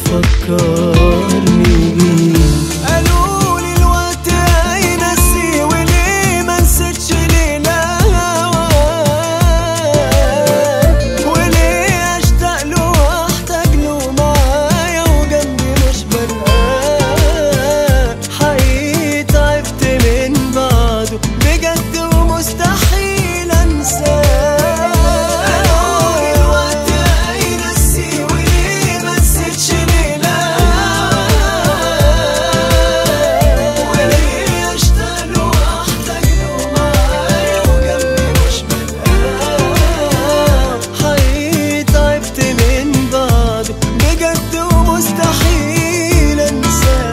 بتفكرني بيه. قالولي الوقت هينسي وليه منسيتش ليلة هواك، وليه اشتاق له واحتاج له معايا وجنبي مش بلقاه. حقيقي تعبت من بعده بجد ومستحيل انساه. قالولي الوقت هينسي وليه منسيتش ليلة هواك، وليه اشتاق له واحتاج له معايا وجنبي مش بلقاه. حقيقي تعبت من بعده بجد ومستحيل انساه.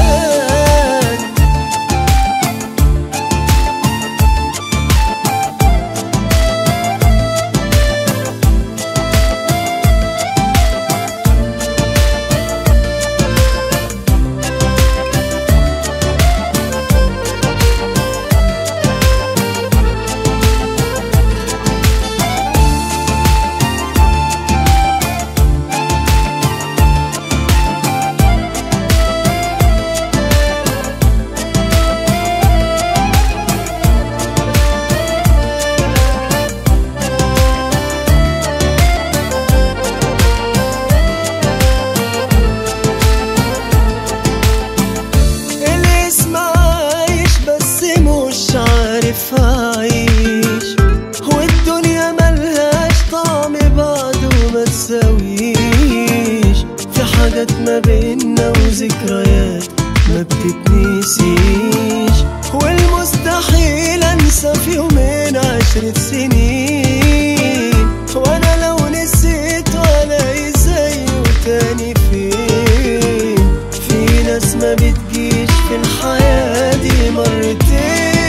الاسم عايش بس مش عارف اعيش، والدنيا ملهاش طعم بعده ما تساويش. في حاجات ما بينا وذكريات ما بتتنسيش، والمستحيل انسى في يومين 10 سنين. وانا لو نسيت والاقي زيه تاني فين؟ في ناس ما بتجيش في الحياة دي مرتين.